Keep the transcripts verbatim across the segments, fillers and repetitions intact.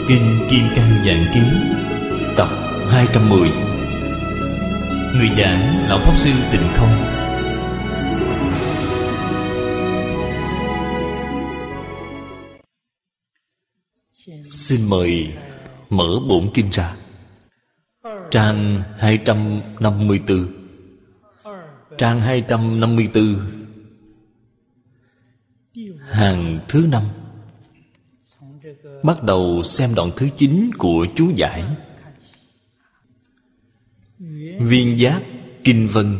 Kinh Kim Cang Giảng Ký tập hai trăm mười. Người giảng Lão Pháp Sư Tịnh Không. Xin mời mở bổn kinh ra. Trang hai trăm năm mươi tư. Trang hai trăm năm mươi tư, hàng thứ năm. Bắt đầu xem đoạn thứ chín của chú giải. Viên giác kinh vân.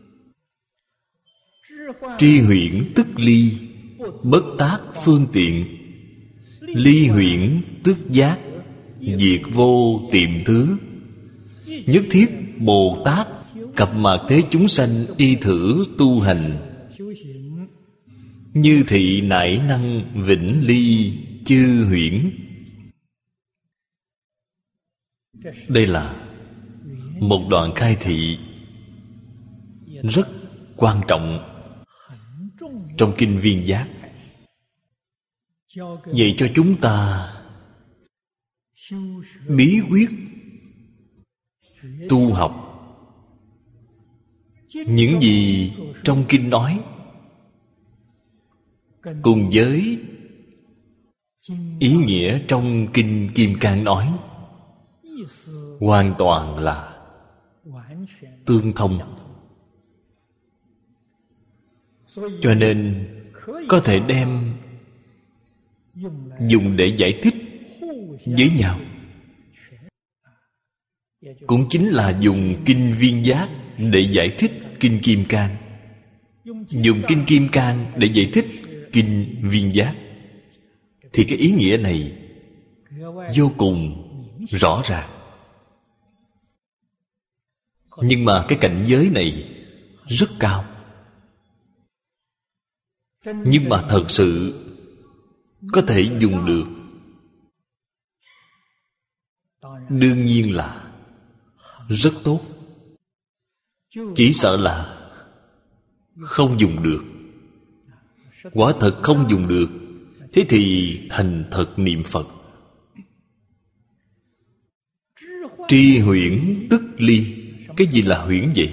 Tri huyễn tức ly, bất tác phương tiện. Ly huyễn tức giác, diệt vô tiệm thứ. Nhất thiết Bồ Tát cập mạt thế chúng sanh y thử tu hành. Như thị nải năng vĩnh ly chư huyễn. Đây là một đoạn khai thị rất quan trọng trong kinh Viên Giác, dạy cho chúng ta bí quyết tu học. Những gì trong kinh nói cùng với ý nghĩa trong kinh Kim Cang nói hoàn toàn là tương thông. Cho nên có thể đem dùng để giải thích với nhau. Cũng chính là dùng kinh Viên Giác để giải thích kinh Kim Cang, dùng kinh Kim Cang để giải thích kinh Viên Giác, thì cái ý nghĩa này vô cùng rõ ràng. Nhưng mà cái cảnh giới này rất cao. Nhưng mà thật sự có thể dùng được, đương nhiên là rất tốt. Chỉ sợ là không dùng được. Quả thật không dùng được, thế thì thành thật niệm Phật. Tri huyễn tức ly. Cái gì là huyễn vậy?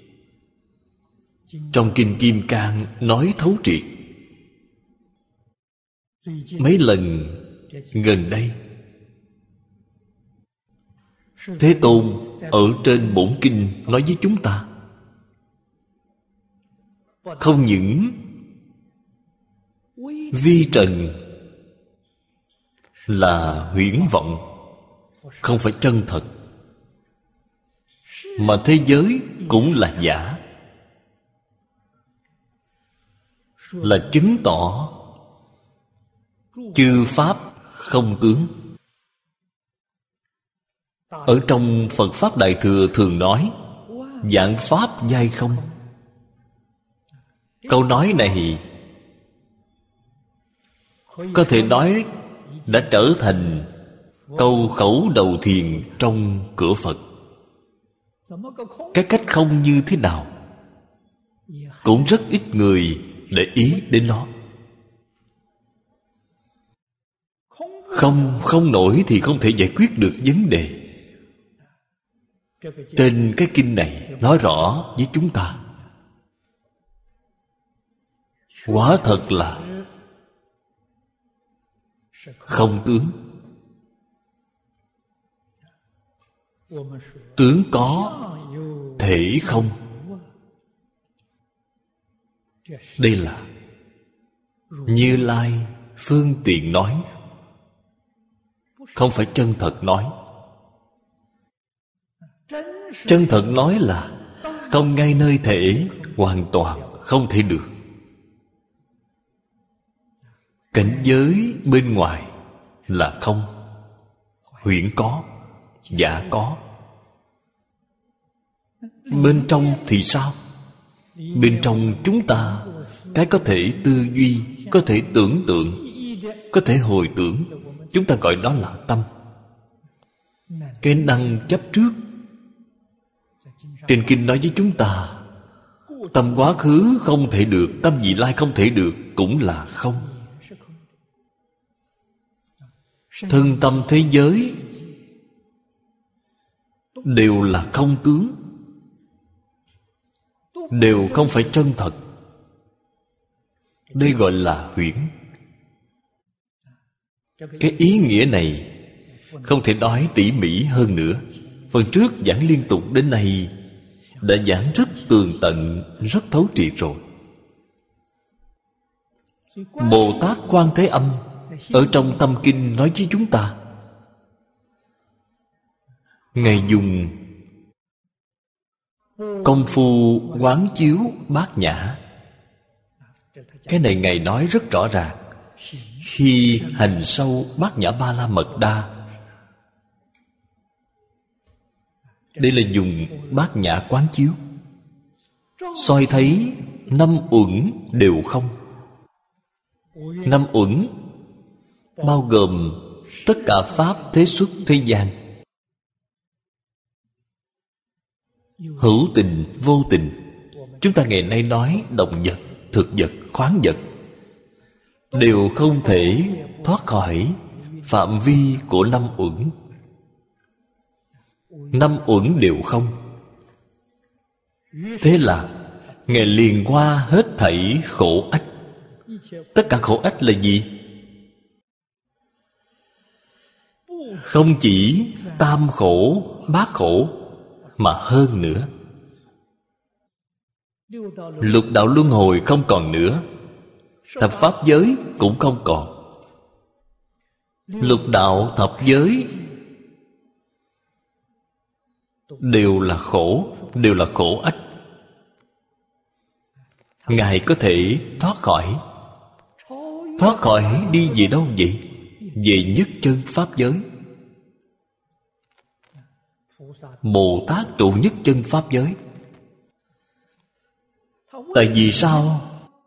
Trong kinh Kim Cang nói thấu triệt. Mấy lần gần đây Thế Tôn ở trên bổn kinh nói với chúng ta, không những vi trần là huyễn vọng, không phải chân thật, mà thế giới cũng là giả, là chứng tỏ chư pháp không tướng. Ở trong Phật Pháp Đại Thừa thường nói vạn pháp giai không. Câu nói này có thể nói đã trở thành câu khẩu đầu thiền trong cửa Phật. Cái cách không như thế nào cũng rất ít người để ý đến nó. Không không nổi thì không thể giải quyết được vấn đề. Trên cái kinh này nói rõ với chúng ta, quả thật là không tướng. Tướng có, thể không. Đây là Như Lai phương tiện nói, không phải chân thật nói. Chân thật nói là không ngay nơi thể, hoàn toàn không thể được. Cảnh giới bên ngoài là không, huyễn có, giả có. Bên trong thì sao? Bên trong chúng ta, cái có thể tư duy, có thể tưởng tượng, có thể hồi tưởng, chúng ta gọi đó là tâm. Cái năng chấp trước. Trên kinh nói với chúng ta, tâm quá khứ không thể được, tâm vị lai không thể được, cũng là không. thân tâm thế giới đều là không tướng, đều không phải chân thật. Đây gọi là huyễn. Cái ý nghĩa này không thể nói tỉ mỉ hơn nữa. Phần trước giảng liên tục đến nay đã giảng rất tường tận, rất thấu triệt rồi. Bồ Tát Quan Thế Âm ở trong Tâm Kinh nói với chúng ta, Ngài dùng công phu quán chiếu bát nhã. Cái này Ngài nói rất rõ ràng. Khi hành sâu bát nhã ba la mật đa, đây là dùng bát nhã quán chiếu, soi thấy năm uẩn đều không. Năm uẩn bao gồm tất cả pháp thế xuất thế gian, hữu tình, vô tình. Chúng ta ngày nay nói động vật, thực vật, khoáng vật đều không thể thoát khỏi phạm vi của năm uẩn. Năm uẩn đều không. Thế là Ngài liền qua hết thảy khổ ách. Tất cả khổ ách là gì? Không chỉ tam khổ, bát khổ, mà hơn nữa. Lục đạo luân hồi không còn nữa, thập pháp giới cũng không còn. Lục đạo thập giới đều là khổ, đều là khổ ách. Ngài có thể thoát khỏi. Thoát khỏi đi về đâu vậy? Về nhất chân pháp giới. Bồ Tát trụ nhất chân pháp giới. Tại vì sao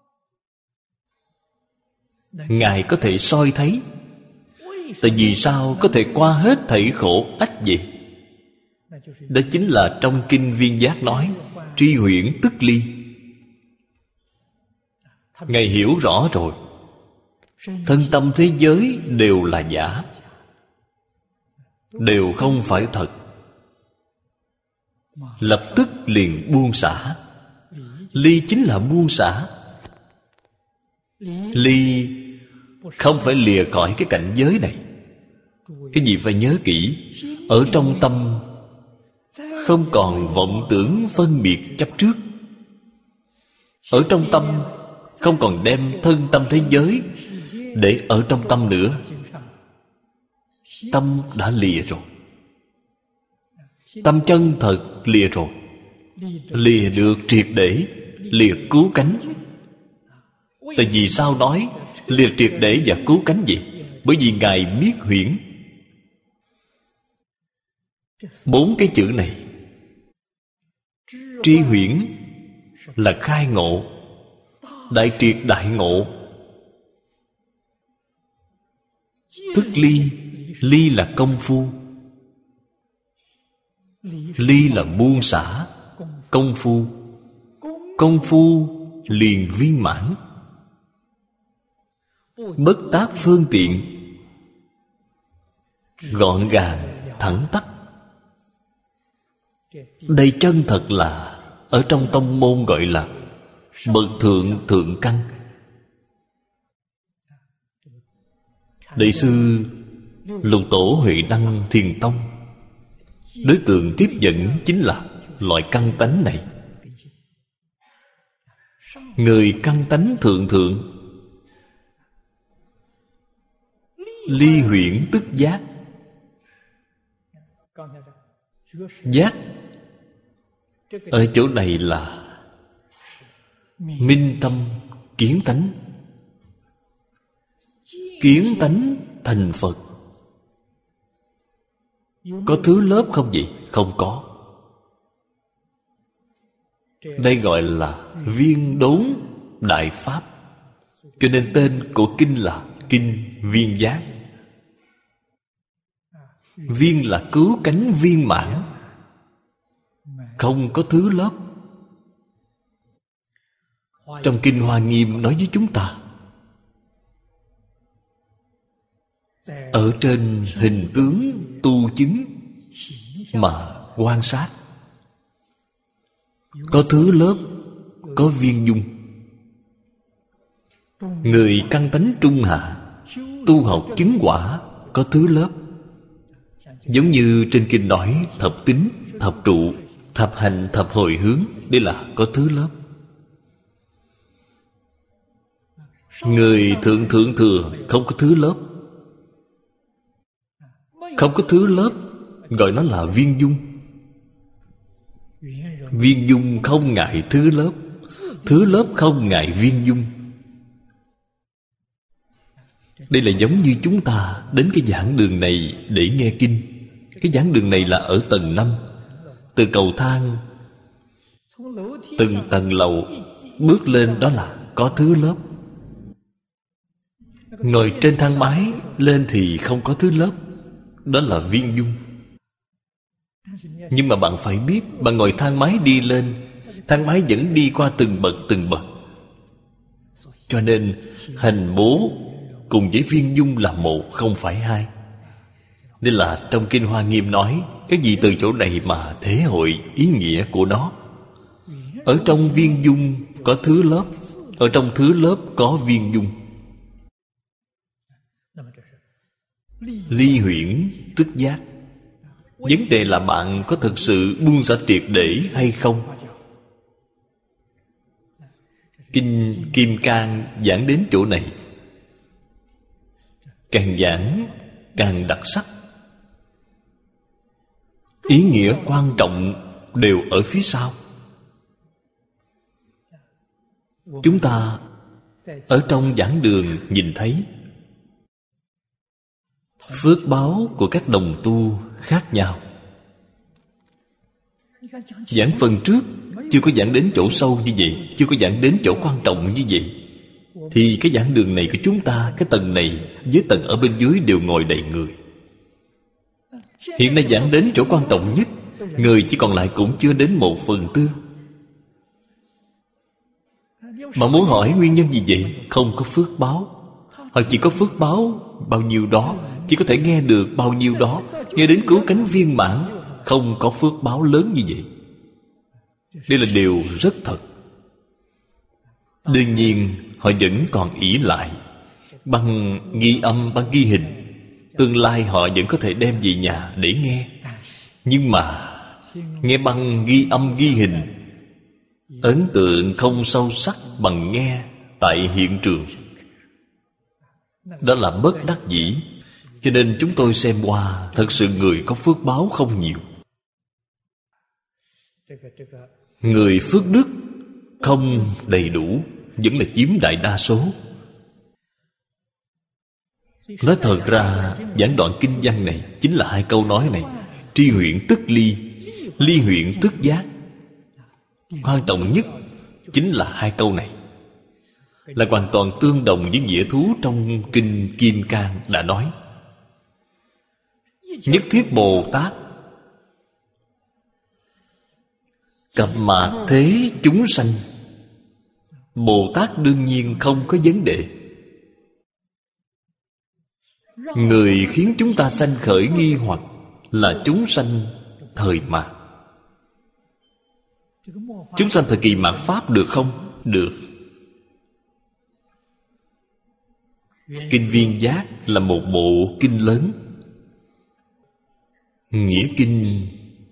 Ngài có thể soi thấy? Tại vì sao có thể qua hết thảy khổ ách vậy? Đó chính là trong Kinh Viên Giác nói tri huyễn tức ly. Ngài hiểu rõ rồi. Thân tâm thế giới đều là giả, đều không phải thật. Lập tức liền buông xả. Ly chính là buông xả. Ly không phải lìa khỏi cái cảnh giới này. Cái gì phải nhớ kỹ. Ở trong tâm không còn vọng tưởng phân biệt chấp trước. Ở trong tâm không còn đem thân tâm thế giới để ở trong tâm nữa. Tâm đã lìa rồi. Tâm chân thật lìa rồi. Lìa được triệt để, lìa cứu cánh. Tại vì sao nói lìa triệt để và cứu cánh vậy? Bởi vì Ngài biết huyễn. Bốn cái chữ này, tri huyễn là khai ngộ, đại triệt đại ngộ. Tức ly, ly là công phu, ly là buông xả, công phu. Công phu liền viên mãn. Bất tác phương tiện, gọn gàng, thẳng tắp. Đây chân thật là ở trong tông môn gọi là bậc thượng thượng căn. Đại sư Lục Tổ Huệ Năng Thiền Tông đối tượng tiếp dẫn chính là loại căn tánh này. Người căn tánh thượng thượng, ly huyễn tức giác. Giác ở chỗ này là minh tâm kiến tánh. Kiến tánh thành Phật. Có thứ lớp không vậy? Không có. Đây gọi là viên đốn đại pháp. Cho nên tên của kinh là Kinh Viên Giác. Viên là cứu cánh viên mãn, không có thứ lớp. Trong Kinh Hoa Nghiêm nói với chúng ta, ở trên hình tướng tu chứng mà quan sát. Có thứ lớp, có viên dung. Người căn tánh trung hạ, tu học chứng quả, có thứ lớp. Giống như trên kinh nói thập tính, thập trụ, thập hành, thập hồi hướng. Đây là có thứ lớp. Người thượng thượng thừa không có thứ lớp. Không có thứ lớp, gọi nó là viên dung. Viên dung không ngại thứ lớp, thứ lớp không ngại viên dung. Đây là giống như chúng ta đến cái giảng đường này để nghe kinh. Cái giảng đường này là ở tầng năm. Từ cầu thang từng tầng lầu bước lên, đó là có thứ lớp. Ngồi trên thang máy lên thì không có thứ lớp, đó là viên dung. Nhưng mà bạn phải biết, bạn ngồi thang máy đi lên, thang máy vẫn đi qua từng bậc từng bậc. Cho nên hành bố cùng với viên dung là một, không phải hai. Nên là trong Kinh Hoa Nghiêm nói, cái gì từ chỗ này mà thể hội ý nghĩa của nó. Ở trong viên dung có thứ lớp, ở trong thứ lớp có viên dung. Ly huyễn tức giác. Vấn đề là bạn có thực sự buông xả triệt để hay không? Kinh Kim Cang giảng đến chỗ này, càng giảng càng đặc sắc. Ý nghĩa quan trọng đều ở phía sau. Chúng ta ở trong giảng đường nhìn thấy phước báo của các đồng tu khác nhau. Giảng phần trước chưa có giảng đến chỗ sâu như vậy, chưa có giảng đến chỗ quan trọng như vậy, thì cái giảng đường này của chúng ta, cái tầng này với tầng ở bên dưới đều ngồi đầy người. Hiện nay giảng đến chỗ quan trọng nhất, người chỉ còn lại cũng chưa đến một phần tư. Mà muốn hỏi nguyên nhân gì vậy? Không có phước báo. Họ chỉ có phước báo bao nhiêu đó, chỉ có thể nghe được bao nhiêu đó, nghe đến cứu cánh viên mãn. Không có phước báo lớn như vậy. Đây là điều rất thật. Đương nhiên họ vẫn còn ỷ lại bằng ghi âm, bằng ghi hình. Tương lai họ vẫn có thể đem về nhà để nghe. Nhưng mà nghe bằng ghi âm ghi hình, ấn tượng không sâu sắc bằng nghe tại hiện trường. Đó là bất đắc dĩ. Cho nên chúng tôi xem qua, thật sự người có phước báo không nhiều. Người phước đức không đầy đủ, vẫn là chiếm đại đa số. Nói thật ra, giảng đoạn kinh văn này chính là hai câu nói này: tri huyễn tức ly, ly huyễn tức giác. Quan trọng nhất chính là hai câu này, là hoàn toàn tương đồng với nghĩa thú trong Kinh Kim Cang đã nói. Nhất thiết Bồ Tát cập mạc thế chúng sanh. Bồ Tát đương nhiên không có vấn đề. Người khiến chúng ta sanh khởi nghi hoặc là chúng sanh thời mạt. Chúng sanh thời kỳ mạt Pháp được không? Được. Kinh Viên Giác là một bộ kinh lớn. Nghĩa kinh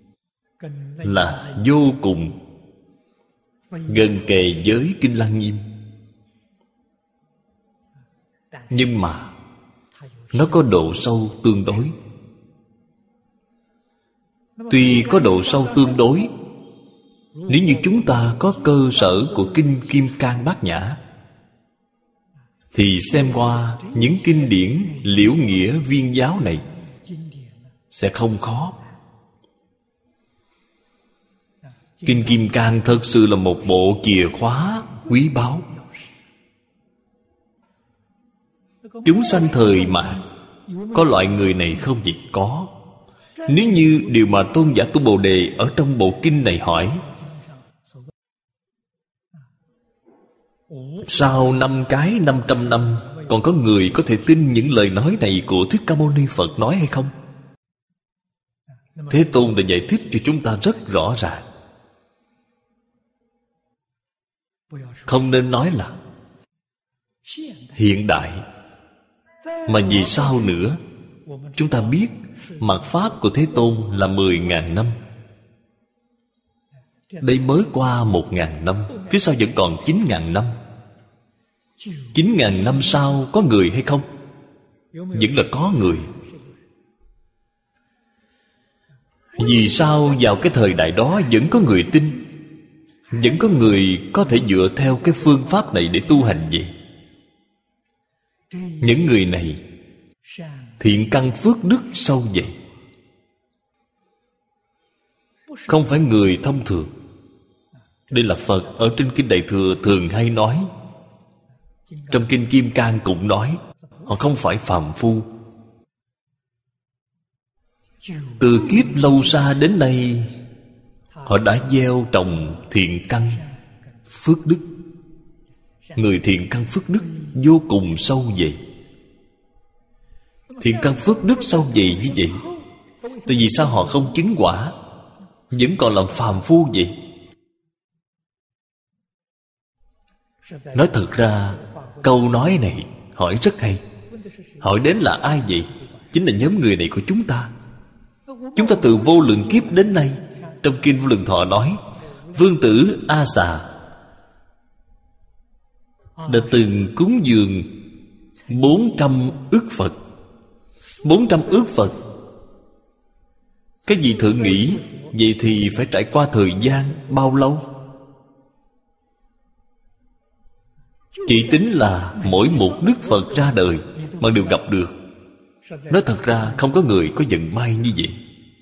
là vô cùng gần kề với Kinh Lăng Nghiêm. Nhưng mà nó có độ sâu tương đối. Tuy có độ sâu tương đối, nếu như chúng ta có cơ sở của Kinh Kim Cang Bát Nhã, thì xem qua những kinh điển liễu nghĩa viên giáo này sẽ không khó. Kinh Kim Cang thật sự là một bộ chìa khóa quý báu. Chúng sanh thời mạt, có loại người này không gì? Có. Nếu như điều mà tôn giả Tu Bồ Đề ở trong bộ kinh này hỏi, sau năm cái năm trăm năm Còn có người có thể tin những lời nói này của Thích Ca Mâu Ni Phật nói hay không? Thế Tôn đã giải thích cho chúng ta rất rõ ràng. Không nên nói là hiện đại, mà vì sao nữa? Chúng ta biết mạt Pháp của Thế Tôn là mười ngàn năm. Đây mới qua một ngàn năm, phía sau vẫn còn chín ngàn năm. Chín ngàn năm sau có người hay không? Vẫn là có người. Vì sao vào cái thời đại đó vẫn có người tin, vẫn có người có thể dựa theo cái phương pháp này để tu hành vậy? Những người này thiện căn phước đức sâu dày, không phải người thông thường. Đây là Phật ở trên Kinh Đại Thừa thường hay nói. Trong Kinh Kim Cang cũng nói, họ không phải phàm phu. Từ kiếp lâu xa đến nay, họ đã gieo trồng thiện căn phước đức. Người thiện căn phước đức vô cùng sâu dày. Thiện căn phước đức sâu dày như vậy, tại vì sao họ không chứng quả, vẫn còn làm phàm phu vậy? Nói thật ra, câu nói này hỏi rất hay. Hỏi đến là ai vậy? Chính là nhóm người này của chúng ta. Chúng ta từ vô lượng kiếp đến nay, trong Kinh Vô Lượng Thọ nói, Vương tử A Xà đã từng cúng dường bốn trăm ức Phật. Bốn trăm ức Phật. Cái gì thượng nghĩ, vậy thì phải trải qua thời gian bao lâu? Chỉ tính là mỗi một Đức Phật ra đời mà đều gặp được. Nói thật ra không có người có vận may như vậy.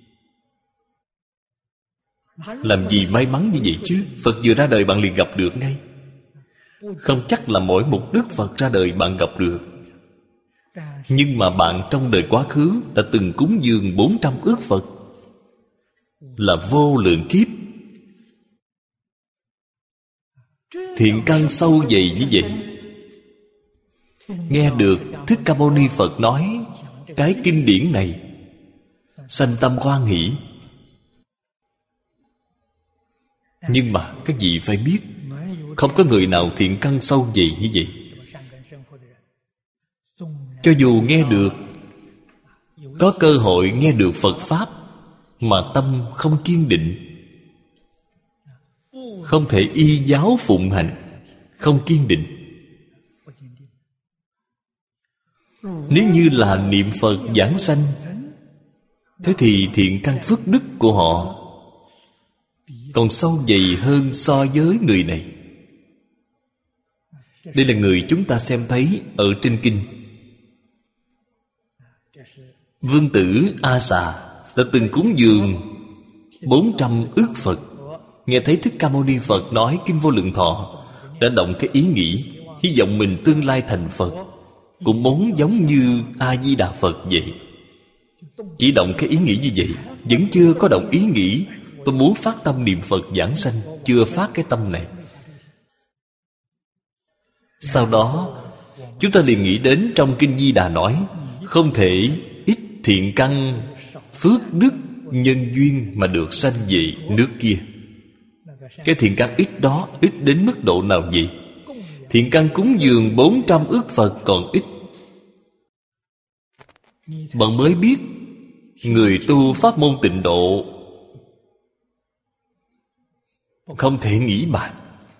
Làm gì may mắn như vậy chứ? Phật vừa ra đời bạn liền gặp được ngay. Không chắc là mỗi một Đức Phật ra đời bạn gặp được. Nhưng mà bạn trong đời quá khứ đã từng cúng dường bốn trăm ức Phật, là vô lượng kiếp. Thiện căn sâu dày như vậy. Nghe được Thích Ca Mâu Ni Phật nói cái kinh điển này, sanh tâm hoan hỷ. Nhưng mà các vị phải biết, không có người nào thiện căn sâu dày như vậy. Cho dù nghe được, có cơ hội nghe được Phật Pháp, mà tâm không kiên định, không thể y giáo phụng hành, không kiên định. Nếu như là niệm Phật giảng sanh, thế thì thiện căn phước đức của họ còn sâu dày hơn so với người này. Đây là người chúng ta xem thấy ở trên kinh. Vương tử A Xà đã từng cúng dường bốn trăm ức Phật. Nghe thấy Thích Ca Mâu Ni Phật nói Kinh Vô Lượng Thọ, đã động cái ý nghĩ hy vọng mình tương lai thành Phật, cũng muốn giống như A-di-đà Phật vậy. Chỉ động cái ý nghĩ như vậy, vẫn chưa có động ý nghĩ tôi muốn phát tâm niệm Phật giảng sanh. Chưa phát cái tâm này. Sau đó chúng ta liền nghĩ đến trong Kinh Di Đà nói, không thể ít thiện căn phước đức nhân duyên mà được sanh về nước kia. Cái thiện căn ít đó ít đến mức độ nào vậy? Thiện căn cúng dường bốn trăm ức Phật còn ít. Bạn mới biết người tu pháp môn tịnh độ không thể nghĩ bàn.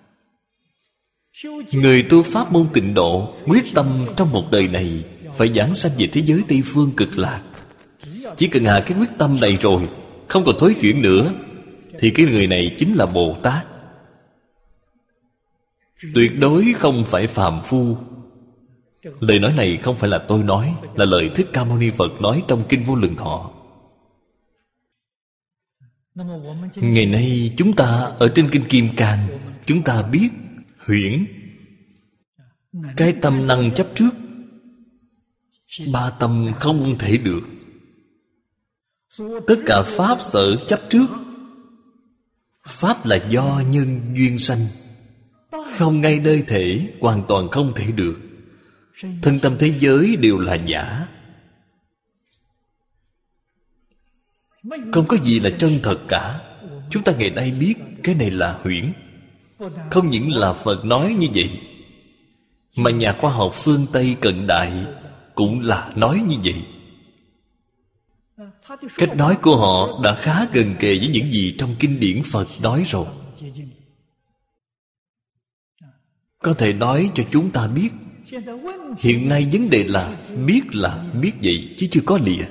Người tu pháp môn tịnh độ quyết tâm trong một đời này phải giảng sanh về thế giới Tây Phương Cực Lạc. Chỉ cần hạ cái quyết tâm này rồi, không còn thối chuyển nữa, thì cái người này chính là Bồ Tát. Tuyệt đối không phải phàm phu. Lời nói này không phải là tôi nói, là lời Thích Ca Mâu Ni Phật nói trong Kinh Vô Lượng Thọ. Ngày nay chúng ta ở trên Kinh Kim Cang, chúng ta biết huyễn, cái tâm năng chấp trước, ba tâm không thể được. Tất cả pháp sở chấp trước, pháp là do nhân duyên sanh, không ngay nơi thể, hoàn toàn không thể được. Thân tâm thế giới đều là giả, không có gì là chân thật cả. Chúng ta ngày nay biết cái này là huyễn. Không những là Phật nói như vậy, mà nhà khoa học phương Tây cận đại cũng là nói như vậy. Cách nói của họ đã khá gần kề với những gì trong kinh điển Phật nói rồi. Có thể nói cho chúng ta biết. Hiện nay vấn đề là biết là biết vậy, chứ chưa có lìa.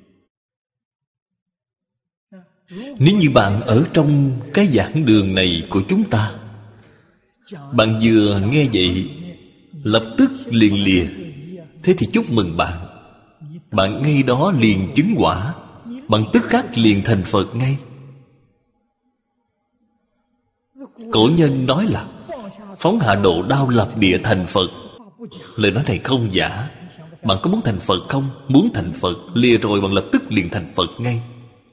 Nếu như bạn ở trong cái giảng đường này của chúng ta, bạn vừa nghe vậy lập tức liền lìa, thế thì chúc mừng bạn. Bạn ngay đó liền chứng quả, bạn tức khắc liền thành Phật ngay. Cổ nhân nói là phóng hạ độ đao lập địa thành Phật. Lời nói này không giả. Bạn có muốn thành Phật không? Muốn thành Phật, lìa rồi bạn lập tức liền thành Phật ngay.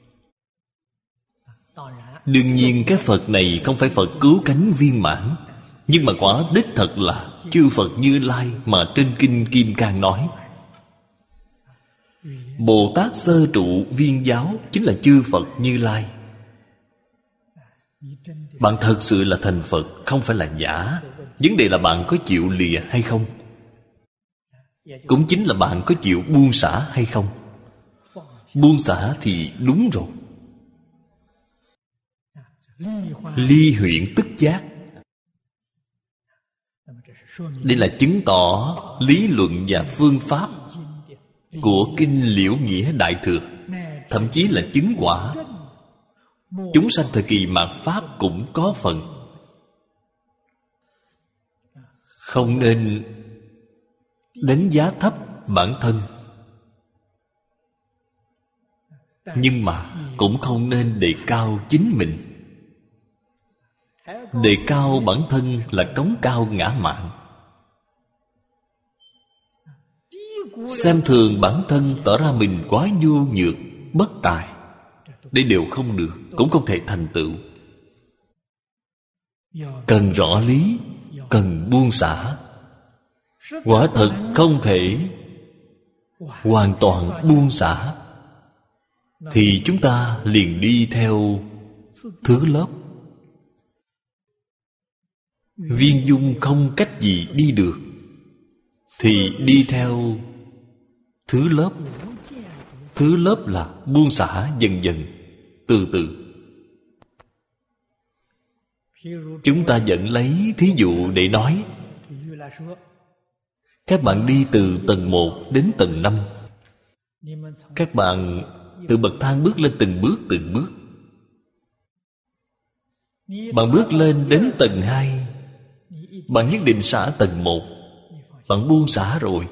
Đương nhiên cái Phật này không phải Phật cứu cánh viên mãn, nhưng mà quả đích thật là chư Phật Như Lai mà trên Kinh Kim Cang nói. Bồ Tát sơ trụ viên giáo chính là chư Phật Như Lai. Bạn thật sự là thành Phật, không phải là giả. Vấn đề là bạn có chịu lìa hay không. Cũng chính là bạn có chịu buông xả hay không. Buông xả thì đúng rồi. Ly huyễn tức giác. Đây là chứng tỏ lý luận và phương pháp của Kinh Liễu Nghĩa Đại Thừa, thậm chí là chứng quả. Chúng sanh thời kỳ mạt Pháp cũng có phần. Không nên đánh giá thấp bản thân, nhưng mà cũng không nên đề cao chính mình. Đề cao bản thân là cống cao ngã mạn. Xem thường bản thân, tỏ ra mình quá nhu nhược, bất tài, đây đều không được, cũng không thể thành tựu. Cần rõ lý, cần buông xả. Quả thật không thể hoàn toàn buông xả, thì chúng ta liền đi theo thứ lớp. Viên dung không cách gì đi được, thì đi theo thứ lớp. Thứ lớp là buông xả dần dần, từ từ. Chúng ta vẫn lấy thí dụ để nói. Các bạn đi từ tầng một đến tầng năm. Các bạn từ bậc thang bước lên từng bước từng bước. Bạn bước lên đến tầng hai, bạn nhất định xả tầng một. Bạn buông xả rồi.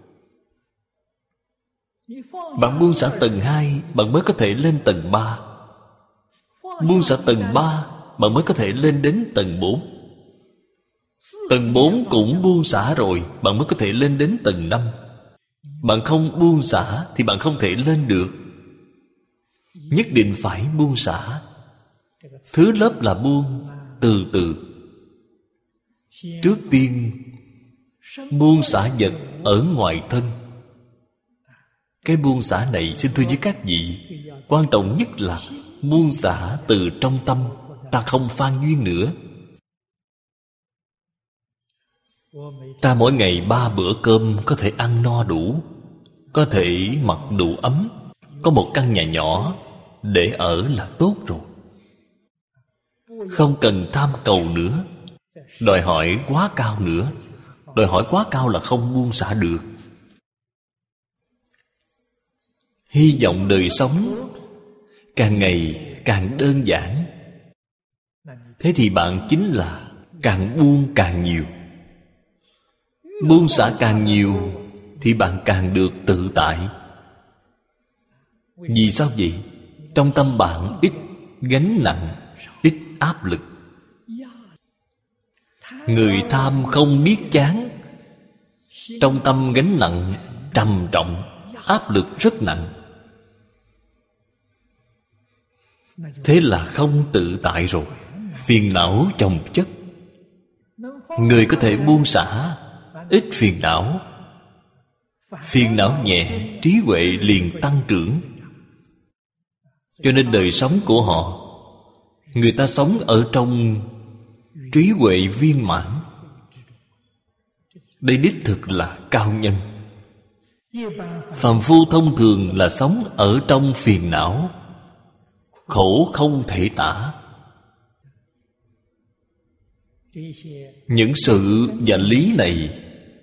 Bạn buông xả tầng hai, bạn mới có thể lên tầng ba. Buông xả tầng ba, bạn mới có thể lên đến tầng bốn. Tầng bốn cũng buông xả rồi, bạn mới có thể lên đến tầng năm. Bạn không buông xả thì bạn không thể lên được. Nhất định phải buông xả. Thứ lớp là buông, từ từ. Trước tiên buông xả vật ở ngoài thân. Cái buông xả này xin thưa với các vị, quan trọng nhất là buông xả từ trong tâm. Ta không phan duyên nữa. Ta mỗi ngày ba bữa cơm có thể ăn no đủ, có thể mặc đủ ấm, có một căn nhà nhỏ để ở là tốt rồi. Không cần tham cầu nữa, đòi hỏi quá cao nữa. Đòi hỏi quá cao là không buông xả được. Hy vọng đời sống càng ngày càng đơn giản. Thế thì bạn chính là càng buông càng nhiều. Buông xả càng nhiều thì bạn càng được tự tại. Vì sao vậy? Trong tâm bạn ít gánh nặng, ít áp lực. Người tham không biết chán. Trong tâm gánh nặng trầm trọng, áp lực rất nặng. Thế là không tự tại rồi. Phiền não chồng chất. Người có thể buông xả, ít phiền não, Phiền não nhẹ, trí huệ liền tăng trưởng. Cho nên đời sống của họ, người ta sống ở trong trí huệ viên mãn. Đây đích thực là cao nhân. Phàm phu thông thường là sống ở trong phiền não, khổ không thể tả. Những sự và lý này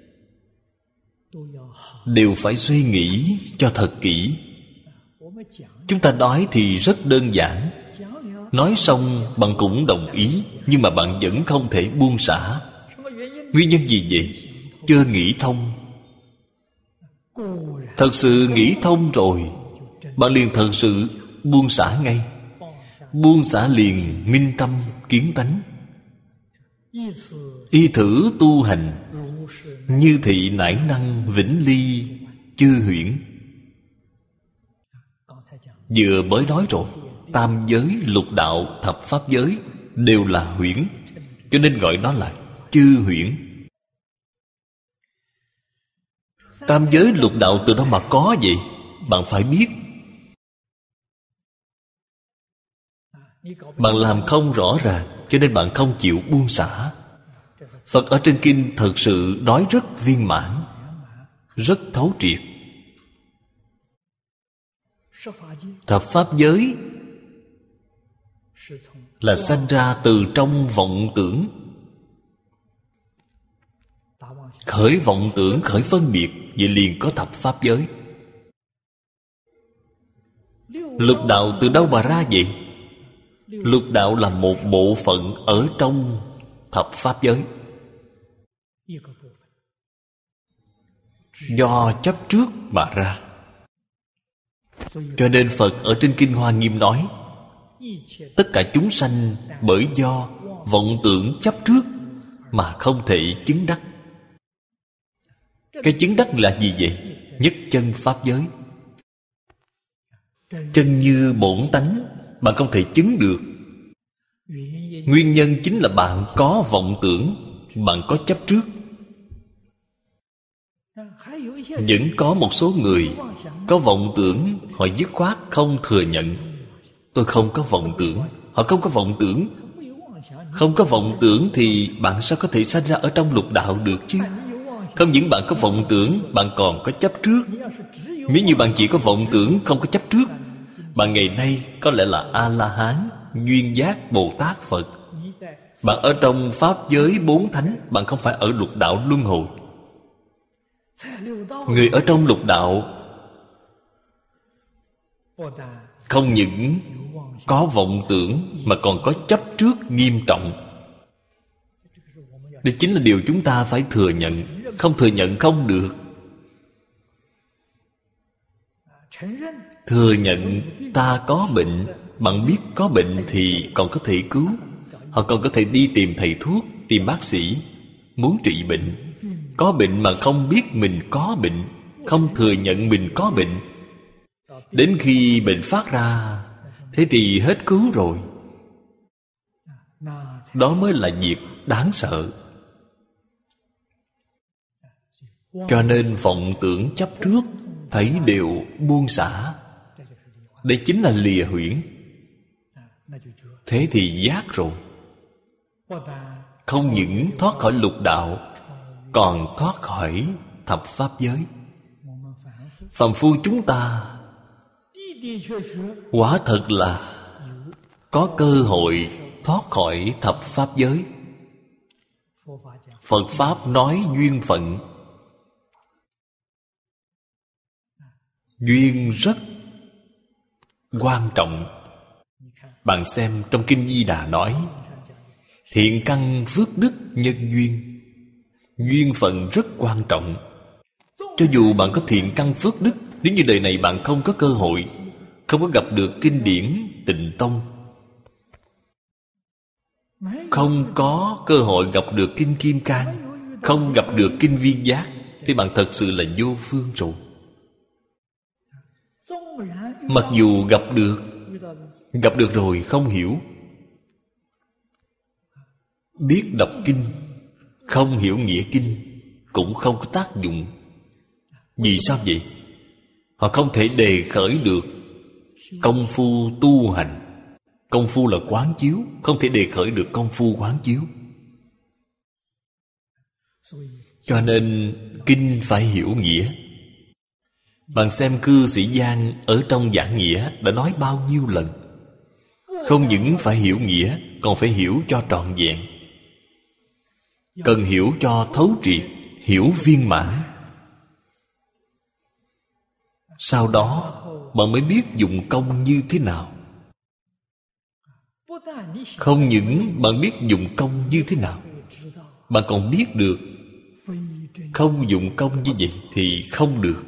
đều phải suy nghĩ cho thật kỹ. Chúng ta nói thì rất đơn giản, nói xong bạn cũng đồng ý, nhưng mà bạn vẫn không thể buông xả. Nguyên nhân gì vậy? Chưa nghĩ thông. Thật sự nghĩ thông rồi, bạn liền thật sự buông xả ngay. Buông xả liền minh tâm kiến tánh. Y thử tu hành, như thị nải năng vĩnh ly chư huyễn. Vừa mới nói rồi, tam giới, lục đạo, thập pháp giới đều là huyễn, cho nên gọi nó là chư huyễn. Tam giới lục đạo từ đâu mà có vậy? Bạn phải biết. Bạn làm không rõ ràng, cho nên bạn không chịu buông xả. Phật ở trên kinh thật sự nói rất viên mãn, rất thấu triệt. Thập pháp giới là sanh ra từ trong vọng tưởng. Khởi vọng tưởng, khởi phân biệt, vậy liền có thập pháp giới. Lục đạo từ đâu mà ra vậy? Lục đạo là một bộ phận ở trong thập pháp giới. Do chấp trước mà ra. Cho nên Phật ở trên Kinh Hoa Nghiêm nói, tất cả chúng sanh bởi do vọng tưởng chấp trước mà không thể chứng đắc. Cái chứng đắc là gì vậy? Nhất chân pháp giới. Chân như bổn tánh, bạn không thể chứng được. Nguyên nhân chính là bạn có vọng tưởng, bạn có chấp trước. Vẫn có một số người có vọng tưởng, họ dứt khoát không thừa nhận. Tôi không có vọng tưởng. Họ không có vọng tưởng. Không có vọng tưởng thì bạn sao có thể sanh ra ở trong lục đạo được chứ? Không những bạn có vọng tưởng, bạn còn có chấp trước. Nếu như bạn chỉ có vọng tưởng, không có chấp trước, bạn ngày nay có lẽ là A-la-hán, duyên giác, Bồ Tát, Phật. Bạn ở trong pháp giới bốn thánh, bạn không phải ở lục đạo luân hồi. Người ở trong lục đạo không những có vọng tưởng mà còn có chấp trước nghiêm trọng. Đây chính là điều chúng ta phải thừa nhận. Không thừa nhận không được. Thừa nhận ta có bệnh. Bạn biết có bệnh thì còn có thể cứu. Họ còn có thể đi tìm thầy thuốc, tìm bác sĩ, muốn trị bệnh. Có bệnh mà không biết mình có bệnh, không thừa nhận mình có bệnh, đến khi bệnh phát ra, thế thì hết cứu rồi. Đó mới là việc đáng sợ. Cho nên vọng tưởng chấp trước thấy đều buông xả. Đây chính là lìa huyễn. Thế thì giác rồi. Không những thoát khỏi lục đạo, còn thoát khỏi thập pháp giới. Phàm phu chúng ta quả thật là có cơ hội thoát khỏi thập pháp giới. Phật Pháp nói duyên phận. Duyên rất quan trọng. Bạn xem trong Kinh Di Đà nói, thiện căn phước đức nhân duyên. Duyên phận rất quan trọng. Cho dù bạn có thiện căn phước đức, nếu như đời này bạn không có cơ hội, không có gặp được kinh điển Tịnh Tông, không có cơ hội gặp được kinh Kim Cang, không gặp được kinh Viên Giác, thì bạn thật sự là vô phương rồi. Mặc dù gặp được, gặp được rồi không hiểu, biết đọc kinh, không hiểu nghĩa kinh, cũng không có tác dụng. Vì sao vậy? Họ không thể đề khởi được công phu tu hành. Công phu là quán chiếu, không thể đề khởi được công phu quán chiếu. Cho nên kinh phải hiểu nghĩa. Bạn xem cư sĩ Giang ở trong giảng nghĩa đã nói bao nhiêu lần. Không những phải hiểu nghĩa, còn phải hiểu cho trọn vẹn. Cần hiểu cho thấu triệt, hiểu viên mãn. Sau đó bạn mới biết dụng công như thế nào. Không những bạn biết dụng công như thế nào, bạn còn biết được không dụng công như vậy thì không được.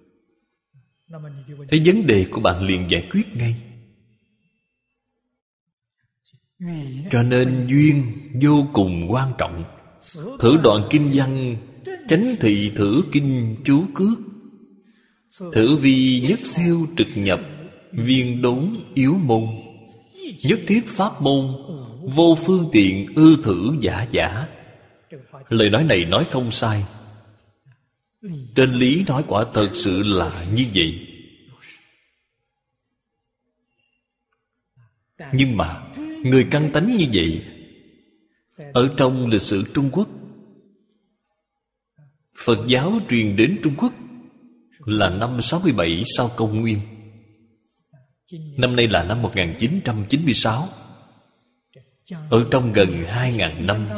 Thế vấn đề của bạn liền giải quyết ngay. Cho nên duyên vô cùng quan trọng. Thử đoạn kinh văn chánh thị thử kinh chú cước. Thử vi nhất siêu trực nhập, viên đốn yếu môn. Nhất thiết pháp môn, vô phương tiện ư thử giả giả. Lời nói này nói không sai. Trên lý nói quả thật sự là như vậy. Nhưng mà người căn tánh như vậy ở trong lịch sử Trung Quốc, Phật giáo truyền đến Trung Quốc là năm sáu mươi bảy sau công nguyên. Năm nay là năm một nghìn chín trăm chín mươi sáu. Ở trong gần hai ngàn năm,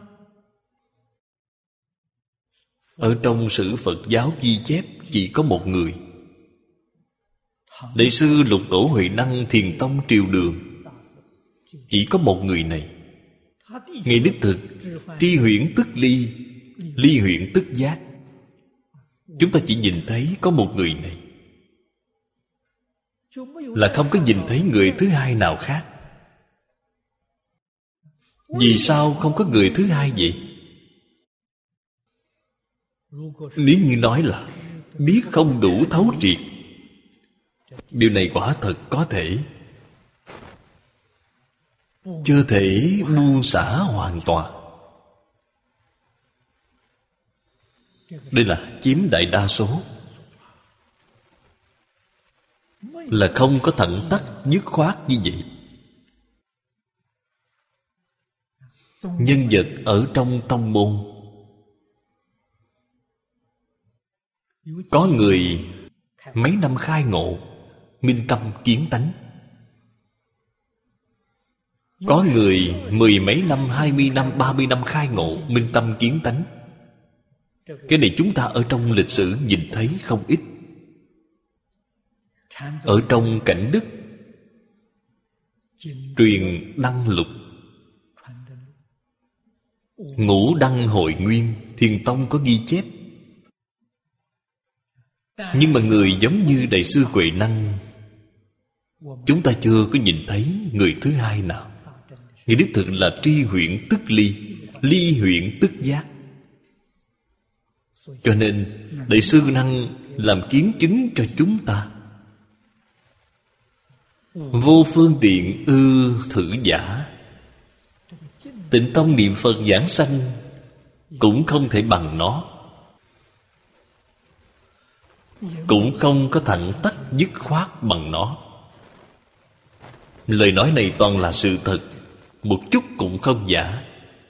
ở trong sử Phật giáo ghi chép chỉ có một người. Đại sư Lục Tổ Huệ Năng Thiền Tông Triều Đường, chỉ có một người này. Ngài đích thực tri huyễn tức ly, ly huyễn tức giác. Chúng ta chỉ nhìn thấy có một người này, là không có nhìn thấy người thứ hai nào khác. Vì sao không có người thứ hai vậy? Nếu như nói là biết không đủ thấu triệt, điều này quả thật có thể. Chưa thể buông xả hoàn toàn. Đây là chiếm đại đa số. Là không có thẳng tắc dứt khoát như vậy. Nhân vật ở trong tông môn, có người mấy năm khai ngộ, minh tâm kiến tánh. Có người mười mấy năm, hai mươi năm, ba mươi năm khai ngộ, minh tâm kiến tánh. Cái này chúng ta ở trong lịch sử nhìn thấy không ít. Ở trong cảnh đức truyền đăng lục, ngũ đăng hội nguyên, Thiền Tông có ghi chép. Nhưng mà người giống như Đại sư Huệ Năng, chúng ta chưa có nhìn thấy người thứ hai nào. Người đích thực là tri huyễn tức ly, ly huyễn tức giác. Cho nên Đại sư năng làm kiến chứng cho chúng ta. Vô phương tiện ư thử giả. Tịnh tông niệm Phật giảng sanh cũng không thể bằng nó, cũng không có thẳng tắc dứt khoát bằng nó. Lời nói này toàn là sự thật, một chút cũng không giả.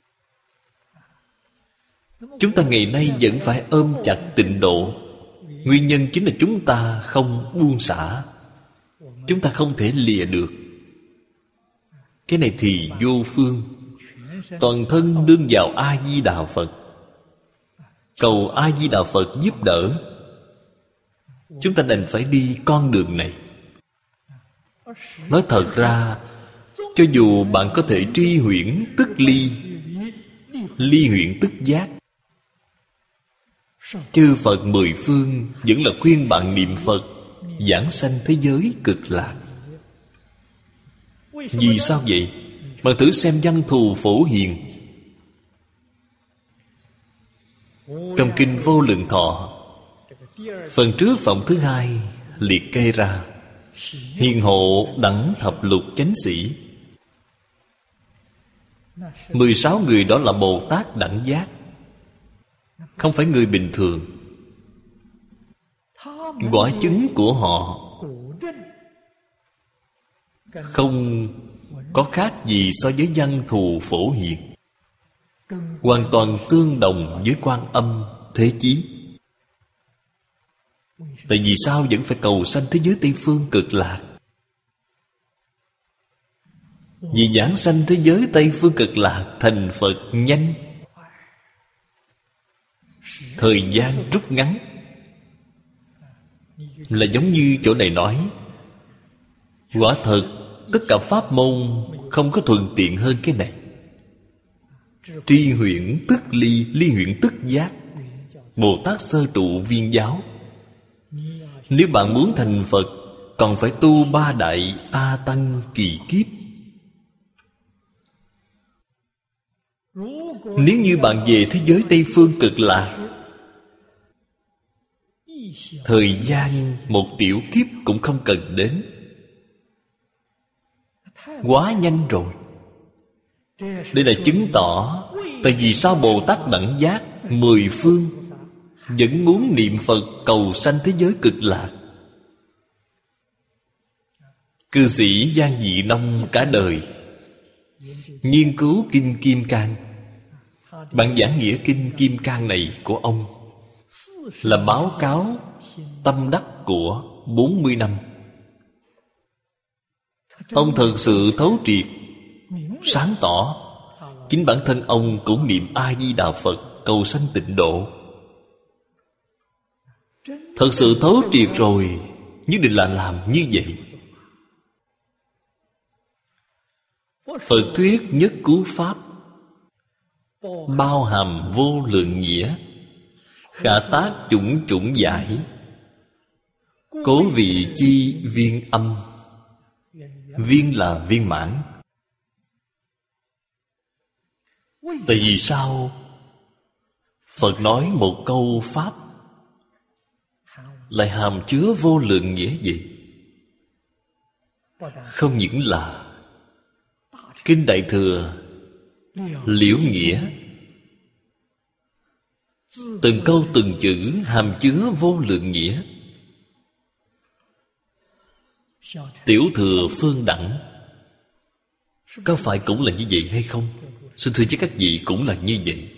Chúng ta ngày nay vẫn phải ôm chặt tịnh độ. Nguyên nhân chính là chúng ta không buông xả. Chúng ta không thể lìa được. Cái này thì vô phương. Toàn thân đương vào A-di-đà Phật, cầu A-di-đà Phật giúp đỡ. Chúng ta đành phải đi con đường này. Nói thật ra, cho dù bạn có thể tri huyễn tức ly, ly huyễn tức giác, chư Phật mười phương vẫn là khuyên bạn niệm Phật, giảng sanh thế giới cực lạc. Vì sao vậy? Bạn thử xem văn thù Phổ Hiền. Trong kinh Vô Lượng Thọ, phần trước phẩm thứ hai liệt kê ra hiền hộ đẳng thập lục chánh sĩ. Mười sáu người đó là Bồ Tát đẳng giác, không phải người bình thường. Quả chứng của họ không có khác gì so với văn thù phổ hiền, hoàn toàn tương đồng với Quan Âm Thế Chí. Tại vì sao vẫn phải cầu sanh thế giới Tây Phương Cực Lạc? Vì giảng sanh thế giới Tây Phương Cực Lạc thành Phật nhanh, thời gian rút ngắn. Là giống như chỗ này nói, quả thật tất cả pháp môn không có thuận tiện hơn cái này. Tri huyễn tức ly, ly huyễn tức giác. Bồ Tát sơ trụ viên giáo. Nếu bạn muốn thành Phật, còn phải tu ba đại A Tăng kỳ kiếp. Nếu như bạn về thế giới Tây Phương Cực Lạc, thời gian một tiểu kiếp cũng không cần đến, quá nhanh rồi. Đây là chứng tỏ tại vì sao Bồ Tát đẳng giác mười phương vẫn muốn niệm Phật cầu sanh thế giới Cực Lạc. Cư sĩ Giang Dị Nông cả đời nghiên cứu Kinh Kim Cang. Bản giảng nghĩa Kinh Kim Cang này của ông là báo cáo tâm đắc của bốn mươi năm. Ông thật sự thấu triệt, sáng tỏ. Chính bản thân ông cũng niệm A-di-đà Phật cầu sanh tịnh độ. Thật sự thấu triệt rồi, nhất định là làm như vậy. Phật thuyết nhất cứu pháp, bao hàm vô lượng nghĩa, khả tác chủng chủng giải, cố vị chi viên âm. Viên là viên mãn. Tại vì sao Phật nói một câu pháp lại hàm chứa vô lượng nghĩa gì? Không những là Kinh Đại Thừa liễu nghĩa, từng câu từng chữ hàm chứa vô lượng nghĩa. Tiểu Thừa Phương Đẳng có phải cũng là như vậy hay không? Xin thưa với các vị, cũng là như vậy.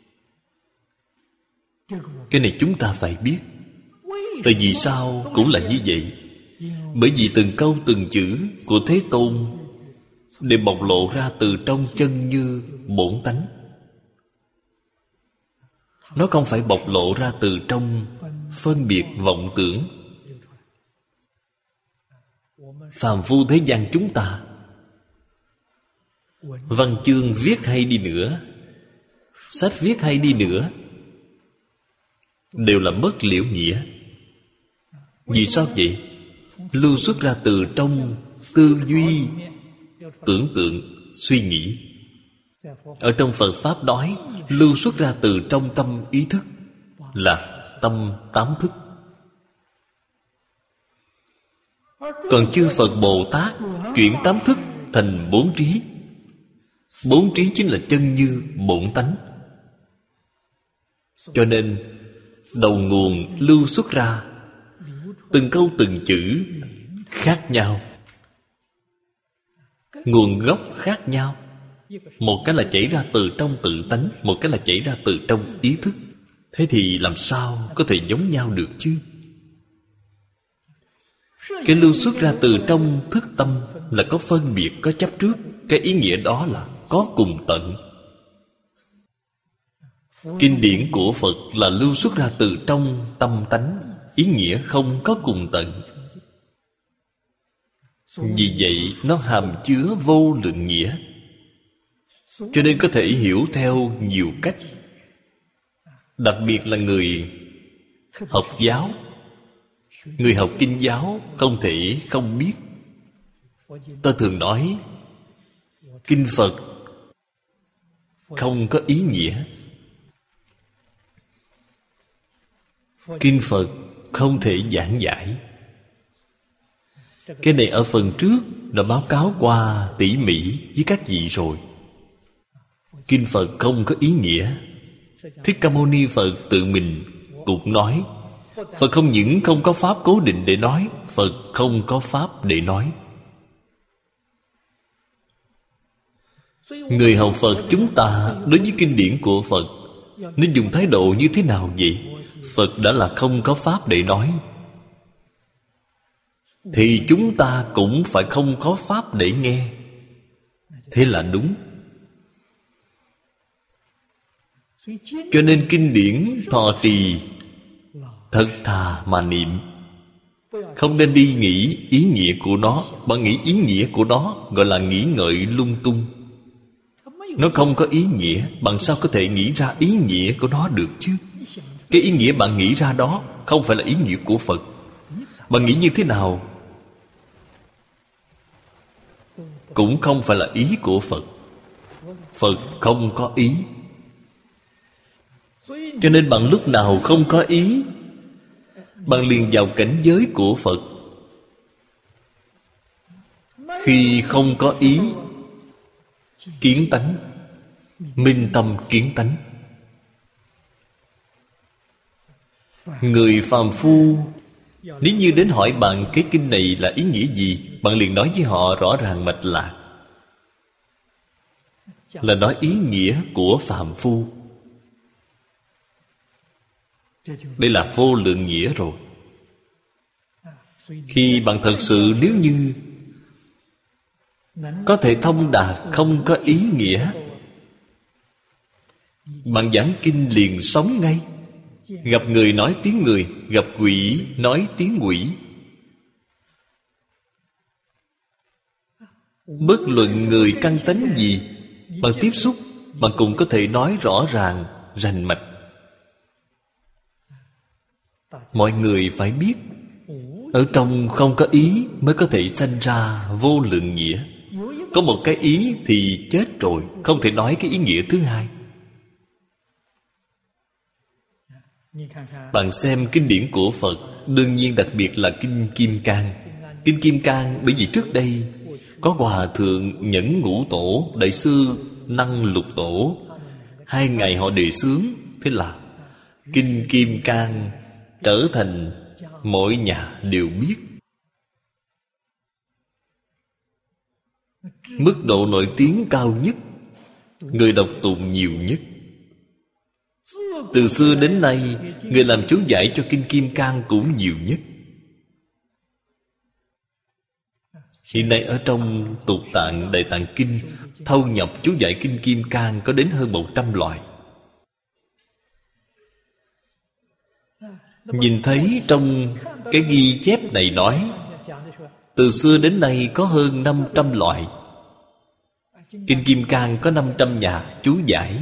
Cái này chúng ta phải biết. Tại vì sao cũng là như vậy? Bởi vì từng câu từng chữ của Thế Tôn đều bộc lộ ra từ trong chân như bổn tánh. Nó không phải bộc lộ ra từ trong phân biệt vọng tưởng. Phàm phu thế gian chúng ta, văn chương viết hay đi nữa, sách viết hay đi nữa, đều là bất liễu nghĩa. Vì sao vậy? Lưu xuất ra từ trong tư duy, tưởng tượng, suy nghĩ. Ở trong Phật Pháp nói, lưu xuất ra từ trong tâm ý thức, là tâm tám thức. Còn chư Phật Bồ Tát chuyển tám thức thành bốn trí. Bốn trí chính là chân như bổn tánh. Cho nên đầu nguồn lưu xuất ra, từng câu từng chữ khác nhau, nguồn gốc khác nhau. Một cái là chảy ra từ trong tự tánh, một cái là chảy ra từ trong ý thức. Thế thì làm sao có thể giống nhau được chứ? Cái lưu xuất ra từ trong thức tâm là có phân biệt, có chấp trước. Cái ý nghĩa đó là có cùng tận. Kinh điển của Phật là lưu xuất ra từ trong tâm tánh, ý nghĩa không có cùng tận. Vì vậy nó hàm chứa vô lượng nghĩa, cho nên có thể hiểu theo nhiều cách. Đặc biệt là người học giáo, người học kinh giáo không thể không biết. Tôi thường nói kinh Phật không có ý nghĩa. Kinh Phật không thể giảng giải. Cái này ở phần trước đã báo cáo qua tỉ mỉ với các vị rồi. Kinh Phật không có ý nghĩa. Thích Ca Mâu Ni Phật tự mình cũng nói Phật không những không có pháp cố định để nói, Phật không có pháp để nói. Người học Phật chúng ta đối với kinh điển của Phật nên dùng thái độ như thế nào vậy? Phật đã là không có pháp để nói, thì chúng ta cũng phải không có pháp để nghe. Thế là đúng. Cho nên kinh điển thọ trì thật thà mà niệm. Không nên đi nghĩ ý nghĩa của nó. Bạn nghĩ ý nghĩa của nó gọi là nghĩ ngợi lung tung. Nó không có ý nghĩa, bạn sao có thể nghĩ ra ý nghĩa của nó được chứ? Cái ý nghĩa bạn nghĩ ra đó không phải là ý nghĩa của Phật. Bạn nghĩ như thế nào cũng không phải là ý của Phật. Phật không có ý. Cho nên bạn lúc nào không có ý, bạn liền vào cảnh giới của Phật. Khi không có ý, kiến tánh, minh tâm kiến tánh. Người phàm phu nếu như đến hỏi bạn cái kinh này là ý nghĩa gì, bạn liền nói với họ rõ ràng mạch lạc, là nói ý nghĩa của phàm phu. Đây là vô lượng nghĩa rồi. Khi bạn thật sự nếu như có thể thông đạt không có ý nghĩa, bạn giảng kinh liền sống ngay. Gặp người nói tiếng người, gặp quỷ nói tiếng quỷ. Bất luận người căn tánh gì, bạn tiếp xúc, bạn cũng có thể nói rõ ràng, rành mạch. Mọi người phải biết, ở trong không có ý mới có thể sanh ra vô lượng nghĩa. Có một cái ý thì chết rồi, không thể nói cái ý nghĩa thứ hai. Bạn xem kinh điển của Phật, đương nhiên đặc biệt là Kinh Kim Cang. Kinh Kim Cang bởi vì trước đây có Hòa Thượng Nhẫn Ngũ Tổ, Đại sư Năng Lục Tổ, hai ngày họ đề xướng. Thế là Kinh Kim Cang trở thành mỗi nhà đều biết. Mức độ nổi tiếng cao nhất, người đọc tụng nhiều nhất. Từ xưa đến nay, người làm chú giải cho Kinh Kim Cang cũng nhiều nhất. Hiện nay ở trong Tục Tạng, Đại Tạng Kinh, thâu nhập chú giải Kinh Kim Cang có đến hơn một trăm loại. Nhìn thấy trong cái ghi chép này nói, từ xưa đến nay có hơn năm trăm loại. Kinh Kim Cang có năm trăm nhà chú giải.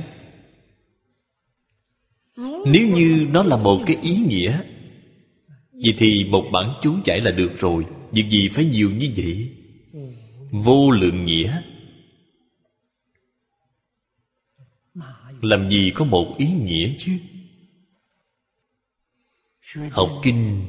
Nếu như nó là một cái ý nghĩa, vậy thì một bản chú giải là được rồi. Việc gì phải nhiều như vậy? Vô lượng nghĩa. Làm gì có một ý nghĩa chứ? Học kinh